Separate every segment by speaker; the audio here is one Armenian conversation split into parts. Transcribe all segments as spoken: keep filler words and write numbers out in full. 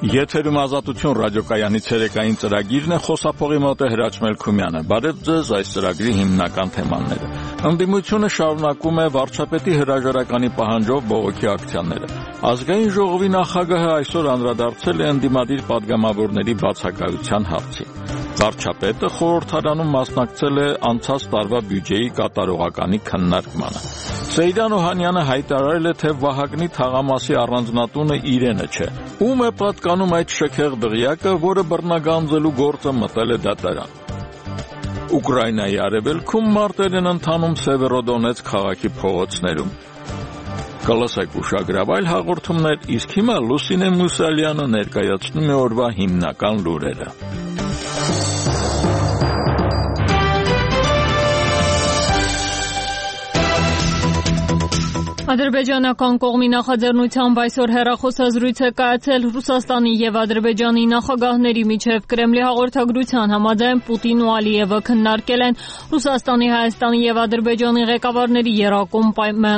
Speaker 1: Եթերում Ազատություն ռադիոկայանի ցերեկային ծրագիրն է, խոսափողի մոտ է Հրաչ Մելքումյանը։ Բարև ձեզ, այս ծրագրի հիմնական թեմաները։ Ընդդիմությունը շարունակում է վարչապետի հրաժարականի պահանջով բողոքի ակցիաները։ Ազգային ժողովի նախագահը այսօր անդրադարձել է ընդդիմադիր պատգամավորների բացակայության հարցին։ Վարչապետը խորհրդարանում մասնակցել է անցած տարվա բյուջեի կատարողականի քննարկմանը։ Սեյրան Օհանյանը հայտարարել է, թե Վահագնի թաղամասի առանձնատունը իրենը չէ։ Ում է պատկանում այդ շքեղ դղյակը, որը բռնագանձելու գործը մտել է դատարան։ Ուկրաինայի արևելքում մարտեր են ընթանում Սևերոդոնեցկ քաղաքի փողոցներում։ Կլսեք ուշագրավ այլ հաղորդումներ, իսկ հիմա Լուսինե Մուսալյանը ներկայացնում է օրվա հիմնական լուրերը։
Speaker 2: Ադրբեջանական կողմի նախաձեռնությամբ այսօր հեռախոսազրույց է կայացել Ռուսաստանի եւ Ադրբեջանի նախագահների միջև։ Կրեմլի հաղորդագրության համաձայն Պուտինն ու Ալիևը քննարկել են Ռուսաստանի, Հայաստանի եւ Ադրբեջանի ղեկավարների եռակողմ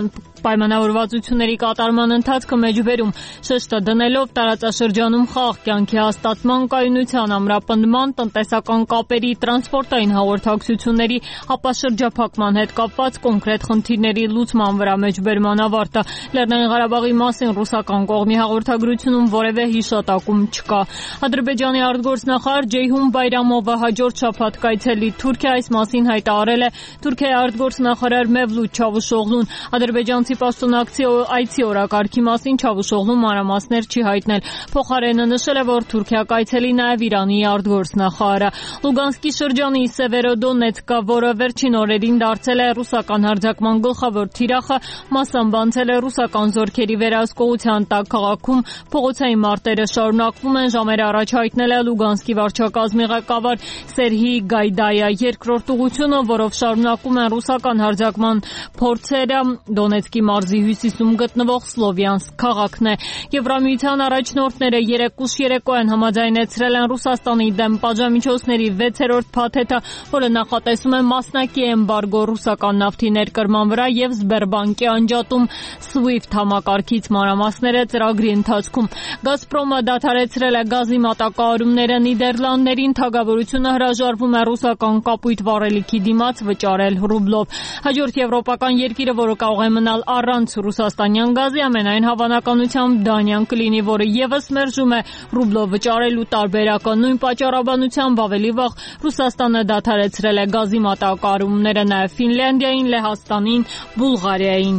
Speaker 2: պայմանավորվածությունների կատարման ընթացքը մեջբերում, շեշտը դնելով տարածաշրջանում խաղաղ կյանքի հաստատման, կայունության ամրապնդման, տնտեսական կապերի, տրանսպորտային հաղորդակցությունների, ապաշրջափակման հետ կապված կոնկրետ խնդիրների լուծման վրա մեջբերման ավարտը։ Լեռնային Ղարաբաղի մասին ռուսական կողմի հաղորդագրությունում որևէ հիշատակում չկա։ Ադրբեջանի արտգործնախարար Ջեյհուն Բայրամովը հաջորդ շաբաթ կայցելի Թուրքիա, այս մասին հայտարարել է Թուրքիայի արտգործնախարար Մևլութ Չավուշօղլուն։ Ադրբեջանցի պաշտոնակցի այցի օրակարգի մասին Չավուշօղլուն մանրամասներ չի հայտնել։ Փոխարենը նշել է, որ Թուրքիա կայցելի նաև Իրանի արտգործնախարարը։ Լուգանսկի շրջանի Սևերոդոնեցկը, որը վերջին օրերին դարձել է ռուսական հարձակման գլխավոր թիրախը, մասամբ անցել է ռուսական զորքերի վերահսկողության տակ։ Քաղաքում փողոցային մարտերը շարունակվում են, ժամեր առաջ հայտնել է Լուգանսկի վարչակազմի ղեկավար Սերհի Գայդայը։ Երկրորդ ուղղությունը, որով շարունակում են ռուսական հարձակման փորձերը, Դոնեցկի մարզի հյուսիսում գտնվող Սլովյանսկ քաղաքն է։ Եվրամիության առաջնորդները երեկ ուշ երեկոյան համաձայնեցրել են Ռուսաստանի դեմ պատժամիջոցների վեցերորդ փաթեթը, որը նախատեսում է մասնակի էմբարգո ռուսական նավթի ներկրման վրա եւ Սբերբանկի անջատում SWIFT համակարգից մանրամասները ծրագրի ընթացքում։ Գազպրոմը դադարեցրել է գազի մատակարարումները Նիդերլանդներին, թագավորությունը հրաժարվում է ռուսական կապույտ վառելիքի դիմաց վճարել ռուբլով։ Հաջորդ եվրոպական երկիրը, որը կարող է մնալ առանց ռուսաստանյան գազի, ամենայն հավանականությամբ Դանիան կլինի, որը եւս մերժում է ռուբլով վճարելու տարբերակը։ Նույն պատճառաբանությամբ ավելի վաղ Ռուսաստանը դադարեցրել է գազի մատակարարումները նաև Ֆինլանդիային, Լեհաստանին, Բուլղարիային։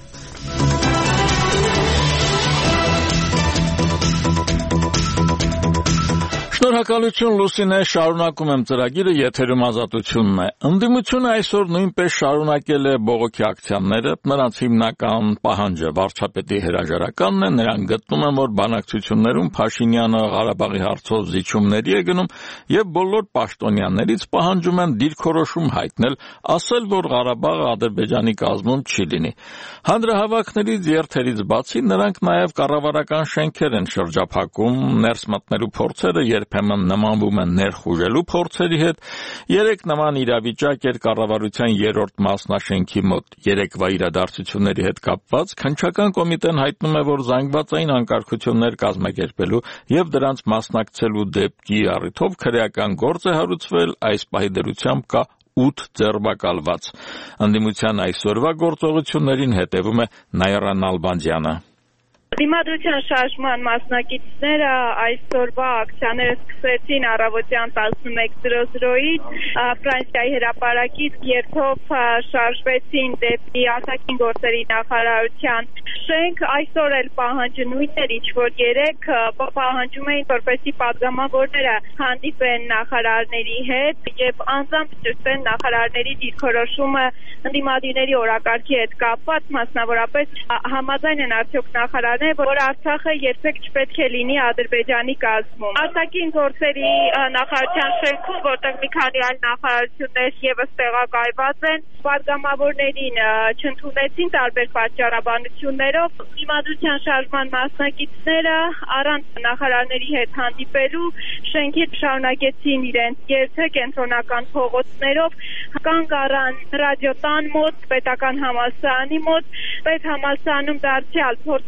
Speaker 1: Շնորհակալություն Լուսինե, շարունակում եմ ծրագիրը, եթերում Ազատությունն է։ Ընդդիմությունը այսօր նույնպես շարունակել է բողոքի ակցիաները, նրանց հիմնական պահանջը վարչապետի հրաժարականն է, նրանք գտնում են, որ բանակցություններում Փաշինյանը Ղարաբաղի հարցով զիջումների է գնում եւ բոլոր պաշտոնյաներից պահանջում են դիրքորոշում հայտնել, ասել, որ Ղարաբաղը Ադրբեջանի կազմում չի լինի։ Հանրահավաքներից երթերից բացի նրանք նաեւ կառավարական շենքեր են շրջափակում, ներս մտնելու փորձերը երբեմն նմանվում են ներխուժելու փորձերի հետ։ Երեք նման իրավիճակ էր կառավարության երրորդ մասնաշենքի մոտ։ Երեկվա իրադարձությունների հետ կապված քննչական կոմիտեն հայտնում է, որ զանգվածային անկարգություններ կազմակերպելու եւ դրանց մասնակցելու դեպքի առիթով քրեական գործ է հարուցվել, այս պահի դրությամբ կա ութ ձերբակալված։ Ընդդիմության այսօրվա գործողություններին հետևում է Նայրա Նալբանդյանը։
Speaker 3: Դիմադրության շարժման մասնակիցները այսօրվա ակցիաները սկսեցին առավոտյան տասնմեկ զրո զրոյից, Ֆրանսիայի հրապարակից երթով շարժվեցին դեպի արտաքին գործերի նախարարության շենք։ Այսօր էլ պահանջը նույնն էր, ինչ որ երեք պահանջում էին, որպեսզի պատգամավորները հանդիպեն նախարարների հետ եւ անձամբ ճշտեն նախարարների դիրքորոշումը ընդդիմադիրների օրակարգի հետ կապված, մասնավորապես համաձայն են արդյոք նախարարները, որ Արցախը երբեք չպետք է լինի Ադրբեջանի կազմում։ Արտաքին գործերի նախարարության շենքում, որտեղ մի քանի այլ նախարարություններ եւս տեղակայված են, պատգամավորներին չընդունեցին տարբեր պատճառաբանություններով։ Դիմադրության շարժման մասնակիցները առանց նախարարների հետ հանդիպելու շենքից շարունակեցին իրենց երթը կենտրոնական փողոցներով, կանգ առան ռադիոտան մոտ, պետական համալսարանի մոտ, պետհամալսարանում դարձյալ փորձ կատարել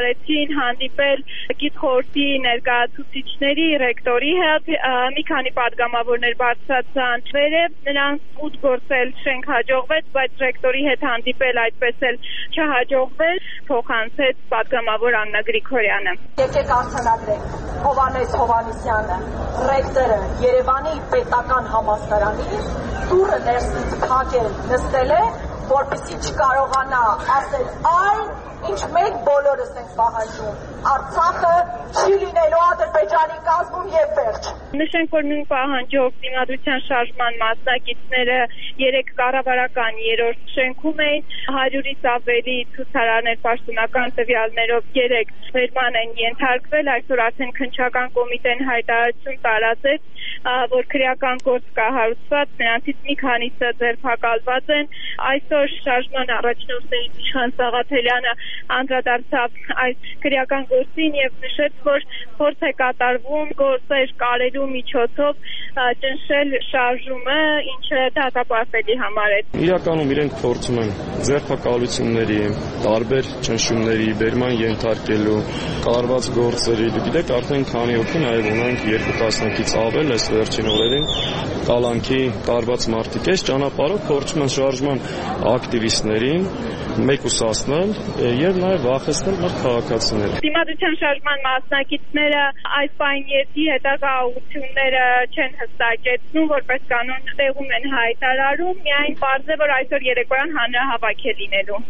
Speaker 3: հրավիրեցին հանդիպել գիտխորհրդի ներկայացուցիչների, ռեկտորի հետ, մի քանի պատգամավորներ բարձրացան վերև, նրանց ուտ գործել շենք հաջողվեց, բայց ռեկտորի հետ հանդիպել այդպես էլ չհաջողվեց, փոխանցեց պատգամավոր Աննա Գրիգորյանը։
Speaker 4: Եկեք արձանագրենք Հովհաննես Հովհաննիսյանը, ռեկտորը Երևանի պետական համալսարանի դուռը ներսից փակել նստել է, որպեսզի չկարողանա ասել այն, ինչ մենք բոլորս ենք պահանջում, Արցախը չի լինելու Ադրբեջանի կազմում եւ վերջ։
Speaker 3: Նշենք, որ նույն պահանջով Դիմադրության շարժման մասնակիցները երեք կառավարական երրորդ շենքում էին, հարյուրից ավելի ցուցարարներ պաշտոնական տվյալներով երեք վերման են ենթարկվել, այսօր արդեն քննչական կոմիտեն հայտարարություն տարածեց, որ քրեական գործ կա հարուցված, նրանցից մի քանիսը ձերբակալված են։ Այսօր շարժման առաջնորդների Իշխան Սաղաթելյանը անդրադարձավ այս քրեական գործին եւ նշեց, որ փորձ է կատարվում գործեր կարելու միջոցով ճնշել շարժումը, ինչը դատապարտելի համարեց։
Speaker 5: Իրականում իրենք փորձում են ձերբակալությունների, տարբեր ճնշումների, բերման ենթարկելու, կատարված գործերի, գիտեք, արդեն քանի օգին այլ ունենք երկու տասնյակից ավել այս վերջին օրերին կալանքի տարված մարդիկ այս ճանապարհով փորձում են շարժման ակտիվիստներին մեկուսացնել եւ նաեւ վախեցնել մեր քաղաքացիներին։
Speaker 3: Դիմադրության շարժման մասնակիցները այս պայն երթի հետագա ուղղությունները չեն հստակեցնում, որպես կանոն տեղում են հայտարարում, միայն պարզ է, որ այսօր երեկոյան հանրահավաք է լինելու։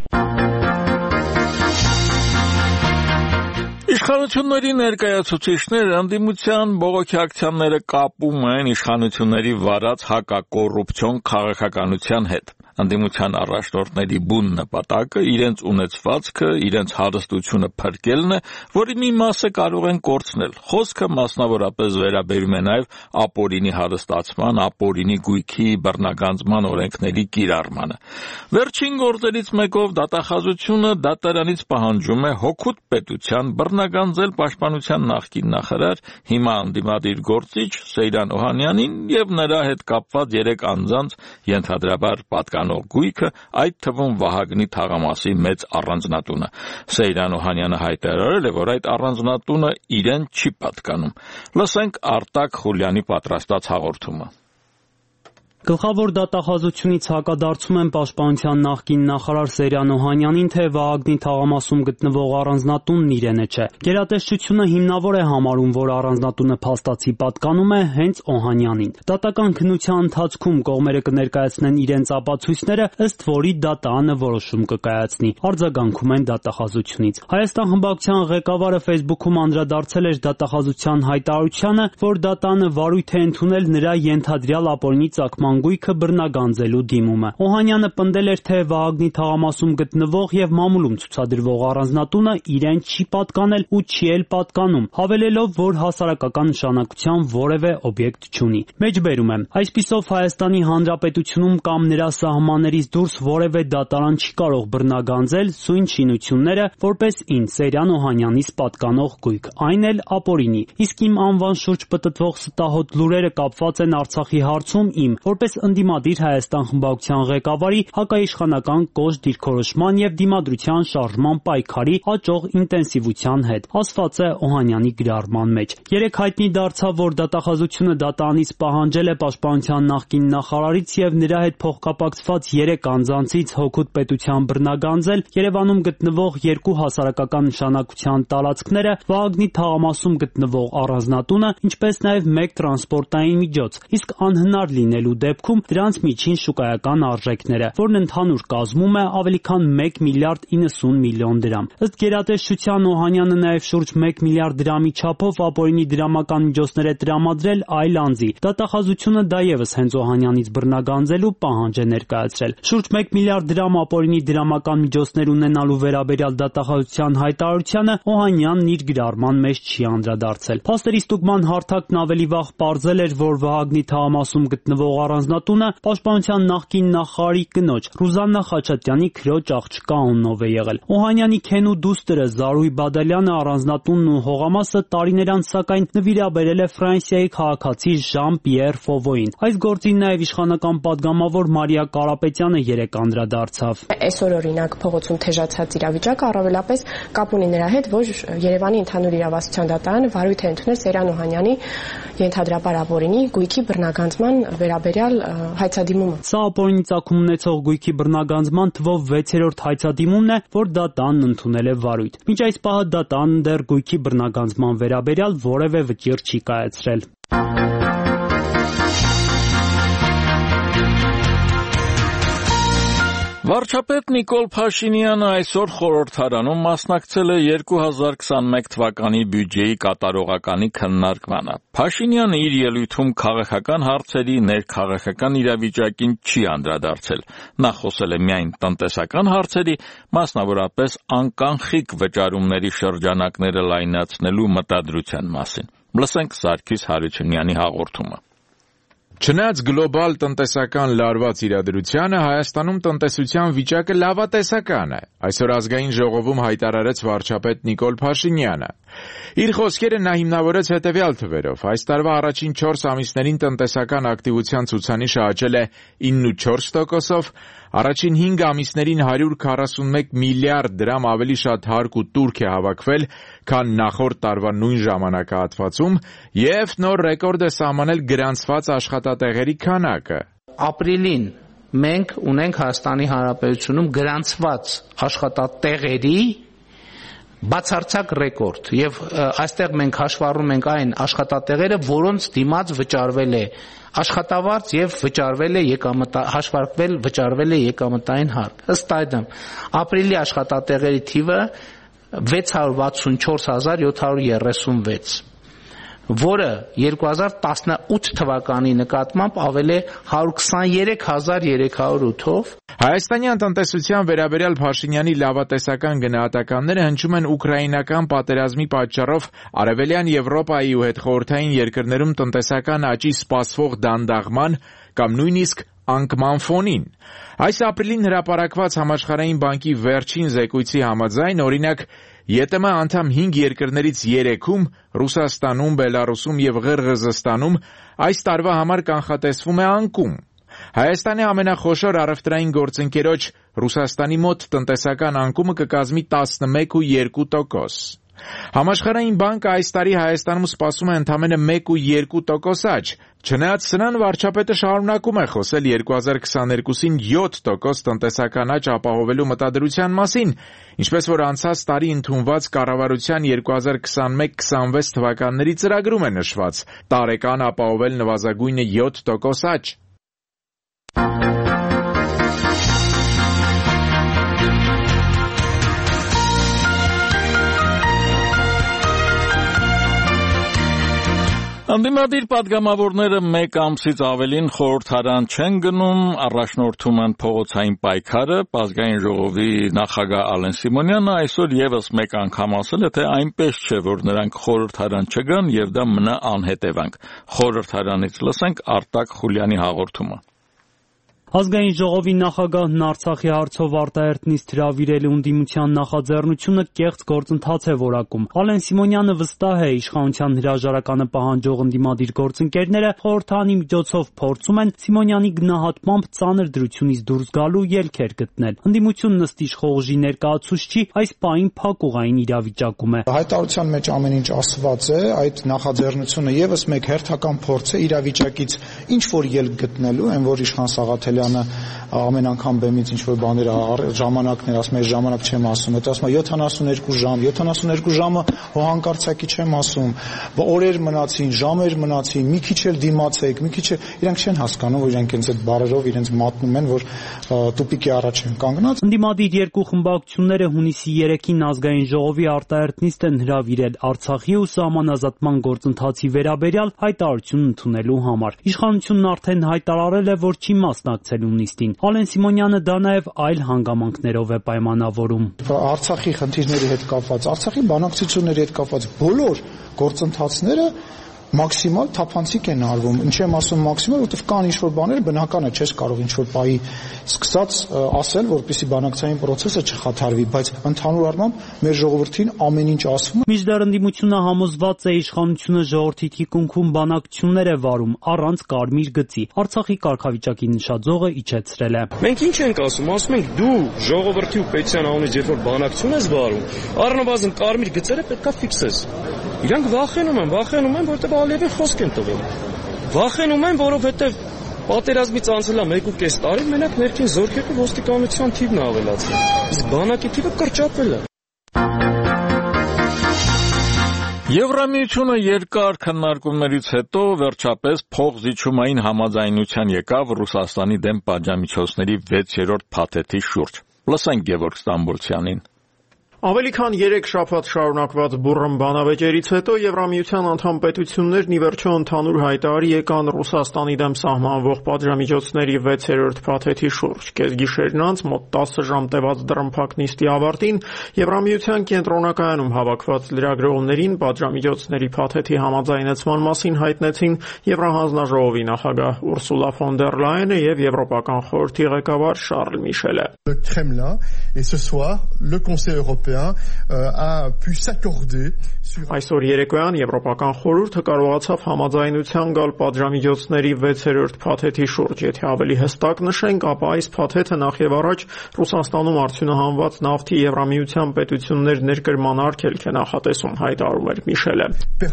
Speaker 1: Իշխանությունների ներկայացուցիչները ընդդիմության բողոքի ակցիաները կապում են իշխանությունների վարած հակակոռուպցիոն քաղաքականության հետ։ Ընդդիմության առաջնորդների բուն նպատակը իրենց ունեցվածքը, իրենց հարստությունը փրկելն է, որի մի մասը կարող են կորցնել։ Խոսքը մասնավորապես վերաբերում է նաև ապօրինի հարստացման, ապօրինի գույքի բռնագանձման օրենքների կիրառմանը։ Վերջին գործերից մեկով դատախազությունը դատարանից պահանջում է հօգուտ պետության բռնագանձել պաշտպանության նախկին նախարար, հիմա ընդդիմադիր գործիչ Սեյրան Օհանյանին եւ նրա հետ կապված երեք անձանց ենթադրաբար պատկան գույքը, այդ թվում Վահագնի թաղամասի մեծ առանձնատունը։ Սեյրան Օհանյանը հայտարարել է, որ այդ առանձնատունը իրեն չի պատկանում։ Լսենք Արտակ Խուլյանի պատրաստած հաղորդումը։
Speaker 6: Գլխավոր դատախազությունից հակադարձում են պաշտպանության նախկին նախարար Սեյրան Օհանյանին, թե Վահագնի թաղամասում գտնվող առանձնատունն իրենը չէ։ Գերատեսչությունը հիմնավոր է համարում, որ առանձնատունը փաստացի պատկանում է հենց Օհանյանին։ Դատական քննության ընթացքում կողմերը կներկայացնեն իրենց ապացույցները, ըստ որի դատարանը որոշում կկայացնի։ Արձագանքում են դատախազությունից։ Հայաստան խմբակցության ղեկավարը Facebook-ում անդրադարձել էր դատախազության հայտարարությանը, որ դատարանը վարույթ է ընդունել նրա ենթադրյալ ապօրինի ծագման գույքը բռնագանձելու դիմումը։ Օհանյանը պնդել էր, թե Վահագնի թաղամասում գտնվող եւ մամուլում ցուցադրվող առանձնատունը իրեն չի պատկանել ու չի էլ պատկանում, հավելելով, որ հասարակական նշանակության որևէ օբյեկտ չունի։ Մեջբերում եմ, այսպիսով Հայաստանի Հանրապետությունում կամ նրա սահմաններից դուրս որևէ դատարան չի կարող բռնագանձել սույն շինությունները որպես ինձ Սեյրան Օհանյանից պատկանող գույք, այն էլ ապօրինի։ Իսկ իմ անվան շուրջ պտտվող ստահոդ լուրերը կապված են Արցախի հարցում իմ որպես ընդդիմադիր Հայաստան խմբակցության ղեկավարի հակաիշխանական կոշտ դիրքորոշման եւ դիմադրության շարժման պայքարի աճող ինտենսիվության հետ, ասված է Օհանյանի գրառման մեջ։ Երեք հայտնի դարձավ, որ դատախազությունը դատարանից պահանջել է պաշտպանության նախկին նախարարից եւ նրա հետ փոխկապակցված երեք անձանցից հօգուտ պետության բռնագանձել Երևանում գտնվող երկու հասարակական նշանակության տարածքները, Վահագնի թաղամասում գտնվող առանձնատունը, ինչպես նաեւ մեկ տրանսպորտային միջոց, իսկ անհնար լինելու դեպքում դրանց միջին շուկայական արժեքները, որն ընդհանուր կազմում է ավելի քան մեկ միլիարդ իննսուն միլիոն դրամ։ Ըստ գերատեսչության Օհանյանը նաև շուրջ մեկ միլիարդ դրամի չափով ապօրինի դրամական միջոցներ է տրամադրել այլ անձի։ Դատախազությունը դա եւս հենց Օհանյանից բռնագանձելու պահանջ է ներկայացրել։ Շուրջ մեկ միլիարդ դրամ ապօրինի դրամական միջոցներ ունենալու վերաբերյալ դատախազության հայտարարությանը Օհանյանն իր գրառման մեջ չի անդրադարձել։ Փաստերի ստուգման հարթակն ավելի վաղ պարզել էր, որ Վահագնի թաղամասում գտնվող առանձնատունը պաշտպանության նախկին նախարարի կնոջ Ռուզաննա Խաչատյանի քրոջ աղջկա անունով է եղել։ Օհանյանի քենու դուստր Զարուհի Բադալյանը առանձնատունն ու հողամասը տարիներ անց սակայն նվիրաբերել է Ֆրանսիայի քաղաքացի Ժան-Պիեր Ֆովոյին։ Այս գործին նաև իշխանական падգամավոր Մարիա Կարապետյանը երեկ անդրադարձավ։
Speaker 7: Այսօր օրինակ փողոցում թեժացած իրավիճակը առավելապես կապ ունի նրա հետ, որ Երևանի ընդհանուր իրավասության դատարանը վարույթ է ընդունել Սերյան Օհանյանի ենթադրաբար ապօրինի գույքի բռնագանձման վերաբերյալ հայցադիմումը։
Speaker 6: Սա ապօրինի ծագում ունեցող գույքի բռնագանձման թվով վեցերորդ հայցադիմումն է, որ դատարանն ընդունել է վարույթ։ Մինչ այս պահը դատարանը դեռ գույքի բռնագանձման վերաբերյալ որևէ վճիռ չի կայացրել։
Speaker 1: Վարչապետ Նիկոլ Փաշինյանը այսօր խորհրդարանում մասնակցել է երկու հազար քսանմեկ թվականի բյուջեի կատարողականի քննարկմանը։ Փաշինյանը իր ելույթում քաղաքական հարցերի ներքաղաքական իրավիճակին չի անդրադարձել։ Նա խոսել է միայն տնտեսական հարցերի, մասնավորապես անկանխիկ վճարումների շրջանակները լայնացնելու մտադրության մասին։ Լսենք Սարգիս Հարությունյանի հաղորդումը։
Speaker 8: Չնայած գլոբալ տնտեսական լարված իրադրությանը, Հայաստանում տնտեսության վիճակը լավատեսական է, այսօր ազգային ժողովում հայտարարեց վարչապետ Նիկոլ Փաշինյանը։ Իր խոսքերը նա հիմնավորեց հետևյալ թվերով. այս տարվա առաջին չորս ամիսներին տնտեսական ակտիվության ցուցանիշը աճել է ինը ու չորս տոկոսով, առաջին հինգ ամիսներին հարյուր քառասունմեկ միլիարդ դրամ ավելի շատ հարկ ու տուրք է հավաքվել, քան նախորդ տարվա նույն ժամանակահատվածում, եւ նոր ռեկորդ է սահմանել գրանցված աշխատատեղերի քանակը։
Speaker 9: Ապրիլին մենք ունենք Հայաստանի Հանրապետությունում գրանցված աշխատատեղերի բացարձակ ռեկորդ եւ այստեղ մենք հաշվառում ենք այն աշխատատեղերը, որոնց դիմաց վճարվել է աշխատավարձ եւ վճարվել է եկամտա հաշվարկվել վճարվել է եկամտային հարկ։ Ըստ այդմ ապրիլի աշխատատեղերի թիվը վեց հարյուր վաթսունչորս հազար յոթ հարյուր երեսունվեց, որը երկու հազար տասնութ թվականի նկատմամբ ավել է հարյուր քսաներեք հազար երեք հարյուր ութով։
Speaker 8: Հայաստանյան տնտեսության վերաբերյալ Փաշինյանի լավատեսական գնահատականները հնչում են ուկրաինական պատերազմի պատճառով Արևելյան Եվրոպայի ու հետխորհրդային երկրներում տնտեսական աճի սպասվող դանդաղման կամ նույնիսկ անկման ֆոնին։ Այս ապրիլին հրապարակված Համաշխարհային բանկի վերջին զեկույցի համաձայն, օրինակ, ԵՏՄ անդամ հինգ երկրներից երեքում՝ Ռուսաստանում, Բելարուսում եւ Ղրղըզստանում, այս տարվա համար կանխատեսվում է անկում։ Հայաստանի ամենախոշոր առևտրային գործընկերոջ Ռուսաստանի մոտ տնտեսական անկումը կկազմի տասնմեկ ու երկու տոկոս։ Համաշխարհային բանկը այս տարի Հայաստանում սպասում է ընդամենը մեկ ու երկու տոկոս աճ։ Չնայած սրան, վարչապետը շարունակում է խոսել երկու հազար քսաներկուսին յոթ տոկոս տնտեսական աճ ապահովելու մտադրության մասին, ինչպես որ անցած տարի ընդունված կառավարության երկու հազար քսանմեկ քսանվեց թվականների ծրագրում է նշված՝ տարեկան ապահովել նվազագույնը յոթ տոկոս աճ։
Speaker 1: Անդիմադիր падգամավորները մեկ ամսից ավելին խորհրդարան չեն գնում, առաջնորդում են փողոցային պայքարը։ Ազգային ժողովի նախագահ Ալեն Սիմոնյանը այսօր եւս մեկ անգամ ասել է, թե այնպես չէ, որ նրանք խորհրդարան չգան եւ դա մնա անհետևանք։ Խորհրդարանից լսենք Արտակ Խուլյանի հաղորդումը։
Speaker 6: Ազգային ժողովի նախագահն Արցախի հարցով արտահերտնից հրավիրելու ընդդիմության նախաձեռնությունը կեղծ գործընթաց է որակում։ Ալեն Սիմոնյանը վստահ է, իշխանության հրաժարականը պահանջող ընդդիմադիր գործընկերները խորհրդարանի միջոցով փորձում են Սիմոնյանի գնահատմամբ ծանր դրությունից դուրս գալու ելքեր գտնել։ Ընդդիմությունն ըստ իշխողժի ներկայացուցչի այս պահին փակուղային իրավիճակում է։
Speaker 10: Հայտարարության մեջ ամեն ինչ ասված է, այդ նախաձեռնությունը եւս մեկ հերթական փորձ է իրավիճակից ինչ որ ելք գտնելու, այն որ իշխան Սաղաթել ամեն անգամ բեմից ինչ որ բաներ ժամանակներ ասում է, ժամանակ չեմ ասում, հետո ասում է յոթանասուներկու ժամ, յոթանասուներկու ժամը հողանկարծակի չեմ ասում, օրեր մնացին, ժամեր մնացին, մի քիչ էլ դիմացեք, մի քիչ իրանք չեն հասկանում, որ իրանք հենց այդ բառերով իրենց մատնում են, որ տուպիկի առաջ են կանգնած։
Speaker 6: Ընդդիմադիր երկու խմբակցությունները հունիսի երեքին ազգային ժողովի արտահերտնիստ են հրավիրել Արցախի ու սահմանազատման գործընթացի վերաբերյալ հայտարարություն ընդունելու համար։ Իշխանությունն արդեն հայտարարել է, որ չի մասնակցելու նիստին։ Ալեն Սիմոնյանը դա նաև այլ հանգամանքներով է պայմանավորում։
Speaker 10: Արցախի խնդիրների հետ կապված, Արցախի բանակցությունների հետ կապված բոլոր գործընթացները մաքսիմալ թափանցիկ են արվում։ Ինչ եմ ասում մաքսիմալ, որովհետև կան ինչ-որ բաներ, բնական է, չես կարող ինչ-որ բայի սկսած ասել, որպեսզի բանակցային process-ը չխաթարվի, բայց ընդհանուր առմամբ մեր ժողովրդին ամեն ինչ ասվում է։
Speaker 6: Մինչդեռ ընդդիմությունը համոզված է իշխանությունը ժողովրդի թիկունքում բանակցություններ է վարում առանց կարմիր գծի։ Արցախի կարգավիճակի նշաձողը իջեցրել է։
Speaker 5: Մենք ինչ ենք ասում, ասում ենք դու ժողովրդի ու պետության անունից երբ որ բանակցություն ես վարում, առնվազն կարմիր գծերը պետքա ֆիքսես։ Իրանք վախենում են, վախենում են, որտեղ Ալիևին խոսք են տվել։ Վախենում են, որովհետև պատերազմից անցել է մեկ ու կես տարի, մենակ ներքին զորքերի ոստիկանության թիվն է ավելացել։ Իսկ բանակի թիվը կրճատվել է։
Speaker 1: Եվրամիությունը երկար քննարկումներից հետո վերջապես փոխզիջումային համաձայնության եկավ Ռուսաստանի դեմ պատժամիջոցների վեցերորդ փաթեթի շուրջ։ Լսենք Գևորգ Ստամբոլցյանին։
Speaker 11: Ավելի քան երեք շաբաթ շարունակված բուռն բանավեճերից հետո Եվրամիության անդամ պետություններն ի վերջո ընդհանուր հայտարարի եկան Ռուսաստանի դեմ սահմանվող պատժամիջոցների վեցերորդ փաթեթի շուրջ։ Կեսգիշերն անց մոտ տասը ժամ տևած դռնփակ նիստի ավարտին Եվրամիության կենտրոնակայանում հավաքված լրագրողներին պատժամիջոցների փաթեթի համաձայնեցման մասին հայտնեցին Եվրահանձնաժողովի նախագահ Ուրսուլա ֆոն դեր Լայենը եւ Եվրոպական խորհրդի ղեկավար Շարլ Միշելը։ Այսօր երեկոյան Եվրոպական խորհուրդը կարողացավ համաձայնության գալ պատժամիջոցների վեցերորդ փաթեթի շուրջ։ Եթե ավելի հստակ նշենք, ապա այս փաթեթը նախ եւ առաջ Ռուսաստանում արդյունահանված նավթի Եվրամիության պետություններ ներկրման արգելք է նախատեսում, հայտարարում էր Միշելը։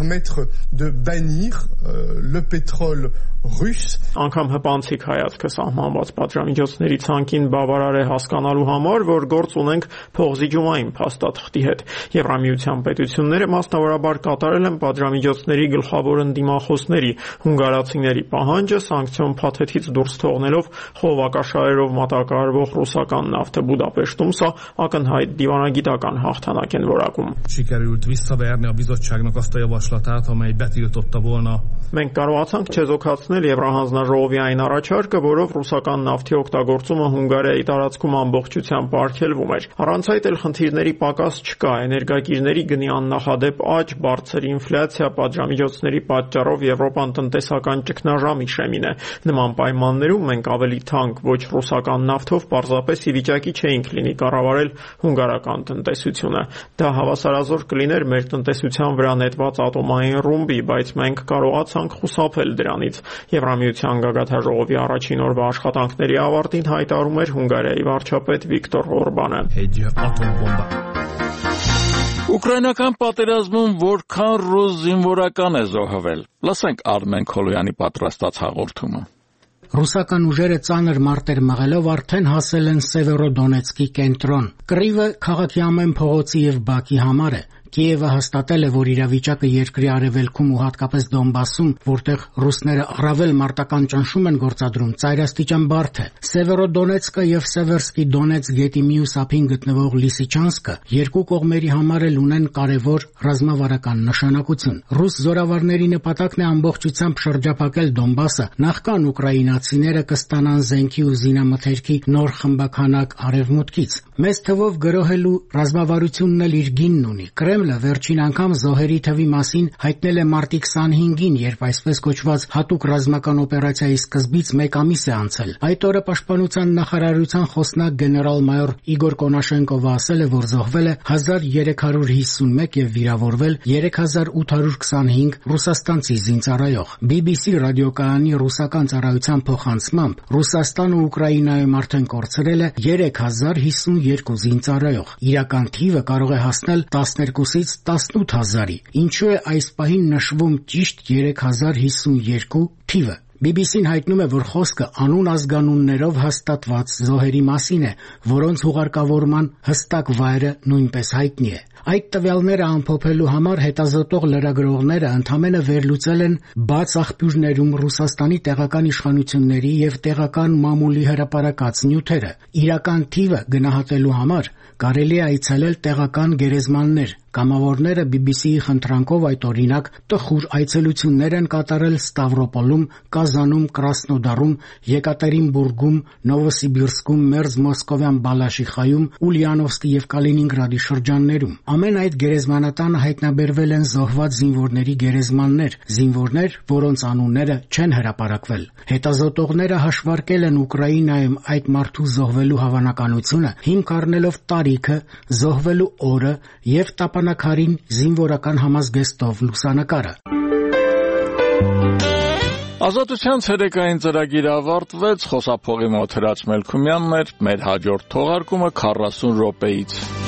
Speaker 11: Անգամ հպանցիկ հայացքը սահմանված պատժամիջոցների ցանկին բավարար է հասկանալու համար, որ գործ ունենք փոխզիջումային փաստաթղթի հետ։ Եվրամիության պետությունները մասնավորաբար կատարել են պատժամիջոցների գլխավոր ընդդիմախոսների հունգարացիների պահանջը սանկցիոն փաթեթից դուրս թողնելով խողովակաշարերով մատակարարվող ռուսական նավթը Բուդապեշտում, սա ակնհայտ դիվանագիտական հաղթանակ են որակում։ Մենք կարողացանք չեզոքացնել Եվրահանձնաժողովի այն առաջարկը, որով ռուսական նավթի օգտագործումը Հունգարիայի տարածքում ամբողջությամբ արգելվում էր։ Առանց այդ էլ խնդիրների պակաս չկա, էներգակիրների գնի աննախադեպ աճ, բարձր ինֆլյացիա, պատժամիջոցների պատճառով Եվրոպան տնտեսական ճգնաժամի շեմին է։ Նման պայմաններում մենք ավելի թանկ, ոչ ռուսական նավթով պարզապես ի վիճակի չէինք լինի կառավարել հունգարական տնտեսությունը։ Դա հավասարազոր կլիներ մեր տնտեսության վրա նետված ատոմային ռումբի, բայց մենք կարողացանք խուսափել դրանից։ Եվրամիության գագաթաժողովի առաջին օրվա աշխատանքների ավարտին հայտարարում էր Հունգարիայի վարչապետ Վիկտոր Օրբանը։
Speaker 1: Ուկրաինական պատերազմում որքան ռուս զինվորական է զոհվել։ Լսենք Արմեն Քոլոյանի պատրաստած հաղորդումը։
Speaker 12: Ռուսական ուժերը ծանր մարտեր մղելով արդեն հասել են Սևերոդոնեցկի կենտրոն։ Կռիվը քաղաքի ամեն փողոցի եւ բակի համար է։ Կիևը հաստատել է, որ իրավիճակը երկրի արևելքում ու հատկապես Դոնբասում, որտեղ ռուսները առավել մարտական ճնշում են գործադրում, ծայրաստիճան բարդ է։ Սևերոդոնեցկը եւ Սևերսկի Դոնեցկ գետի մյուս ափին գտնվող Լիսիչանսկը երկու կողմերի համար էլ ունեն կարևոր ռազմավարական նշանակություն։ Ռուս զորավարների նպատակն է ամբողջությամբ շրջափակել Դոնբասը, նախքան ուկրաինացիները կստանան զենքի ու զինամթերքի նոր խմբականակ արևմուտքից։ Մեծ թվով գրոհելու ռազմավարությունն էլ իր գինն ունի։ Կրեմլը վերջին անգամ զոհերի թվի մասին հայտնել է մարտի քսանհինգին, երբ այսպես կոչված հատուկ ռազմական օպերացիայի սկզբից մեկ ամիս է անցել։ Այդ օրը Պաշտպանության նախարարության խոսնակ գեներալ-մայոր Իգոր Կոնաշենկովը ասել է, որ զոհվել է հազար երեք հարյուր հիսունմեկ եւ վիրավորվել երեք հազար ութ հարյուր քսանհինգ ռուսաստանցի զինծառայող։ բի բի սի ռադիոկայանի ռուսական ծառայության փոխանցմամբ Ռուսաստանը Ուկրաինայում արդեն կորցրել է երեք հազար հիսունյոթ զինծառայող։ Իրական թիվը կարող է հասնել տասներկուսից տասնութ հազարի, ինչու է այս պահին նշվում ճիշտ երեք հազար հիսունյոթ թիվը։ բի բի սին հայտնում է, որ խոսքը անուն ազգանուններով հաստատված զոհերի մասին է, որոնց հուղարկավորման հստակ վայրը նույնպես հայտնի է։ Այդ տվյալները ամփոփելու համար հետազոտող լրագրողները ընդամենը վերլուծել են բաց աղբյուրներում Ռուսաստանի տեղական իշխանությունների եւ տեղական մամուլի հրապարակած նյութերը։ Իրական թիվը գնահատելու համար կարելի է այցելել տեղական գերեզմաններ Կամավորները բի բի սի-ի խնդրանքով այդ օրինակ տխուր այցելություններ են կատարել Ստավրոպոլում, Կազանում, Կրասնոդարում, Եկատերինբուրգում, Նովոսիբիրսկում, Մերձ Մոսկովյան Բալաշիխայում, Ուլիանովսկի եւ Կալինինգրադի շրջաններում։ Ամեն այդ գերեզմանատանը հայտնաբերվել են զոհված զինվորների գերեզմաններ, զինվորներ, որոնց անունները չեն հրապարակվել։ Հետազոտողները հաշվարկել են Ուկրաինայում այդ մարդու զոհվելու հավանականությունը, հիմք առնելով տարիքը, զոհվելու օրը եւ տապանակարին զինվորական համազգեստով լուսանկարը։
Speaker 1: Ազատության ցերեկային ծրագիրը ավարտվեց, խոսափողի մոտ Հրաչ Մելքումյանն էր, մեր հաջորդ թողարկումը քառասուն րոպեից։